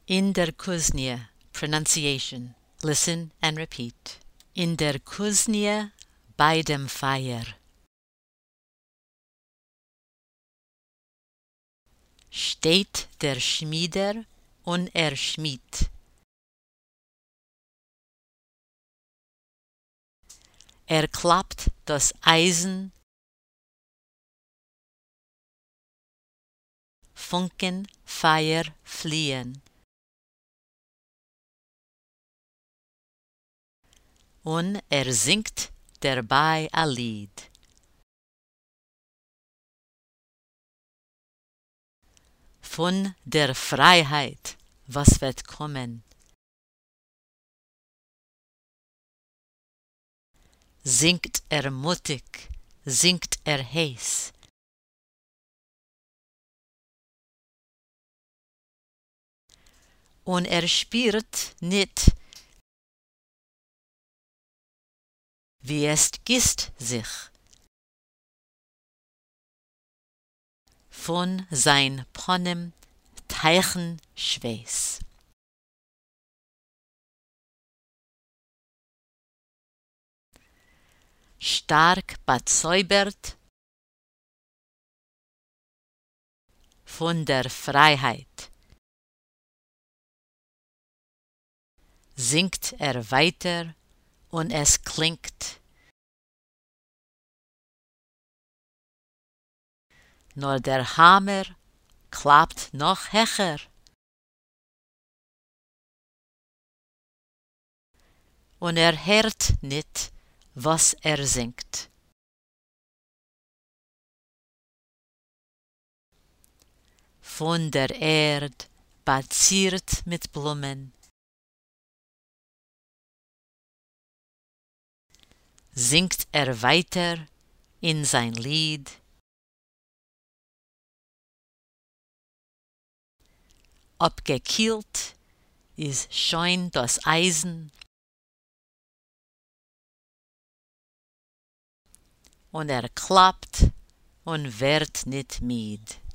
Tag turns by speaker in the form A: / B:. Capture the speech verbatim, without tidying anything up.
A: In der Kuznia. Pronunciation. Listen and repeat. In der Kuznia bei dem Feuer. Steht der Schmieder und er schmiedt. Er klappt das Eisen, Funken, Feuer fliehen. Und er singt dabei ein Lied. Von der Freiheit, was wird kommen. Singt er mutig, singt er heiß. Und er spürt nicht, wie es gießt sich von sein Ponem Teichen Schweiß. Stark bezaubert von der Freiheit, singt er weiter und es klingt. Nur der Hammer klappt noch höher. Und er hört nicht, was er singt. Von der Erd beziert mit Blumen, singt er weiter in sein Lied. Abgekühlt ist schon das Eisen und er klappt und wird nicht müde.